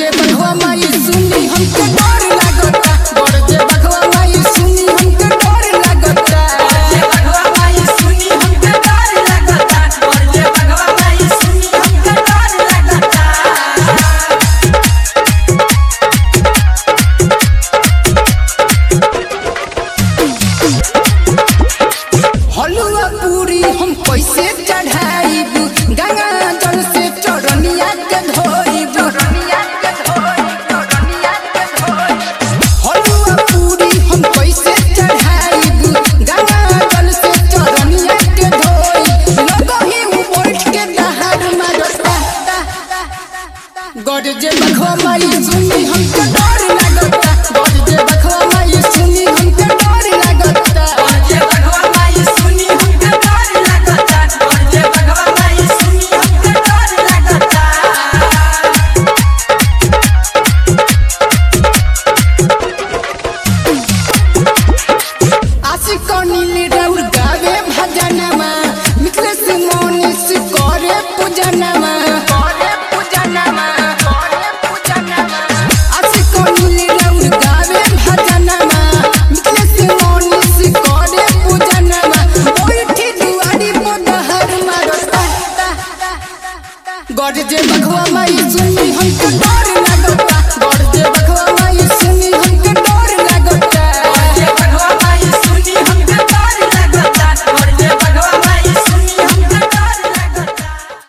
जे बघवा माई सुनी हमके डर लागता गड़ जे बघवा माई सुनी हमके डर लागता गड़ जे बघवा माई सुनी हमके डर लागता गड़ जे बघवा माई सुनी हमके डर लागता हलुआ पूरी हम कैसे चढ़ाईब गंगा जल से चरनिया के धोईब हलुआ पूरी हम कैसे चढ़ाईब गंगा जल से चरनिया के धोईब लगही उठ के दहाड़ मारता गड़ जे बघवा माई सुनी हमके डर लागता गड़ जे बघवा माई सुनी हमके डर लागता गड़ जे बघवा माई सुनी हमके डर लागता गड़ जे बघवा माई सुनी हमके डर लागता आशिक नील राउर गावे भजनमा मिथलेश मोनिस करे पूजनमा आशिक नील राउर गावे भजनमा मिथलेश मोनिस करे पूजनमा ओठी दुआरी पर दहर मारता गड़ जे बघवा माई सुनी हमके डर लागता गड़